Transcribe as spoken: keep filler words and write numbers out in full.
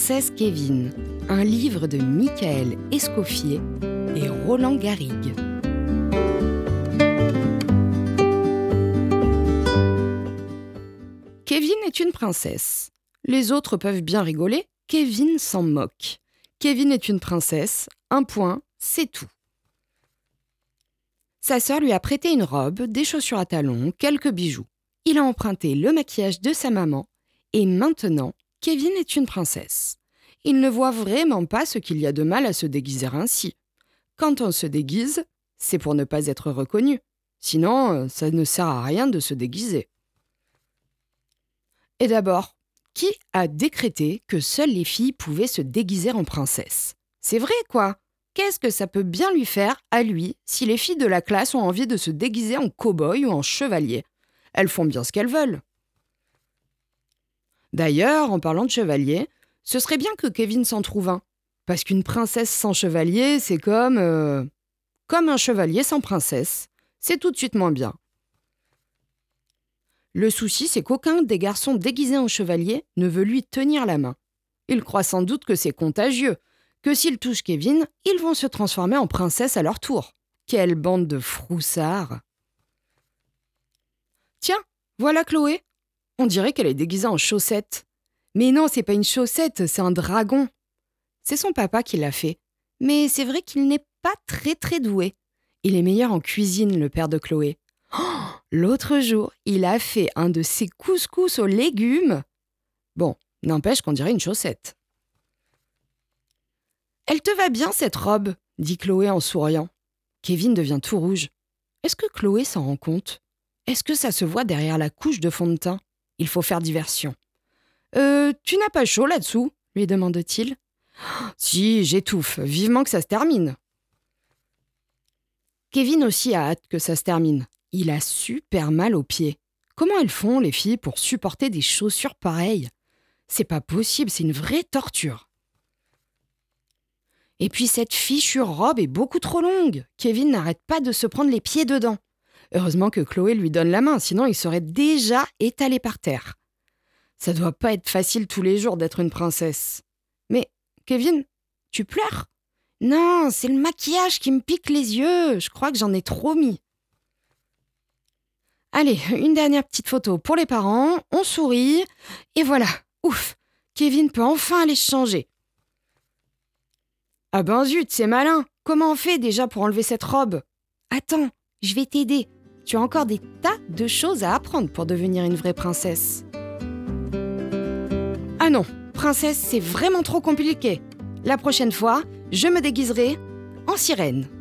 Princesse Kévin, un livre de Michael Escoffier et Roland Garrigue. Kévin est une princesse. Les autres peuvent bien rigoler, Kévin s'en moque. Kévin est une princesse, un point, c'est tout. Sa sœur lui a prêté une robe, des chaussures à talons, quelques bijoux. Il a emprunté le maquillage de sa maman et maintenant, Kévin est une princesse. Il ne voit vraiment pas ce qu'il y a de mal à se déguiser ainsi. Quand on se déguise, c'est pour ne pas être reconnu. Sinon, ça ne sert à rien de se déguiser. Et d'abord, qui a décrété que seules les filles pouvaient se déguiser en princesse ? C'est vrai, quoi. Qu'est-ce que ça peut bien lui faire, à lui, si les filles de la classe ont envie de se déguiser en cow-boy ou en chevalier ? Elles font bien ce qu'elles veulent. D'ailleurs, en parlant de chevalier, ce serait bien que Kévin s'en trouve un. Parce qu'une princesse sans chevalier, c'est comme... Euh, comme un chevalier sans princesse. C'est tout de suite moins bien. Le souci, c'est qu'aucun des garçons déguisés en chevalier ne veut lui tenir la main. Il croit sans doute que c'est contagieux, que s'ils touchent Kévin, ils vont se transformer en princesse à leur tour. Quelle bande de froussards! Tiens, voilà Chloé. On dirait qu'elle est déguisée en chaussette. Mais non, c'est pas une chaussette, c'est un dragon. C'est son papa qui l'a fait. Mais c'est vrai qu'il n'est pas très très doué. Il est meilleur en cuisine, le père de Chloé. Oh, l'autre jour, il a fait un de ses couscous aux légumes. Bon, n'empêche qu'on dirait une chaussette. « Elle te va bien, cette robe », dit Chloé en souriant. Kévin devient tout rouge. Est-ce que Chloé s'en rend compte ? Est-ce que ça se voit derrière la couche de fond de teint ? Il faut faire diversion. Euh, tu n'as pas chaud là-dessous ? Lui demande-t-il. Oh, si, j'étouffe. Vivement que ça se termine. Kévin aussi a hâte que ça se termine. Il a super mal aux pieds. Comment elles font, les filles, pour supporter des chaussures pareilles ? C'est pas possible, c'est une vraie torture. Et puis cette fichue robe est beaucoup trop longue. Kévin n'arrête pas de se prendre les pieds dedans. Heureusement que Chloé lui donne la main, sinon il serait déjà étalé par terre. Ça doit pas être facile tous les jours d'être une princesse. Mais, Kévin, tu pleures ? Non, c'est le maquillage qui me pique les yeux. Je crois que j'en ai trop mis. Allez, une dernière petite photo pour les parents. On sourit. Et voilà, ouf, Kévin peut enfin aller se changer. Ah ben zut, c'est malin. Comment on fait déjà pour enlever cette robe ? Attends, je vais t'aider. Tu as encore des tas de choses à apprendre pour devenir une vraie princesse. Ah non, princesse, c'est vraiment trop compliqué. La prochaine fois, je me déguiserai en sirène.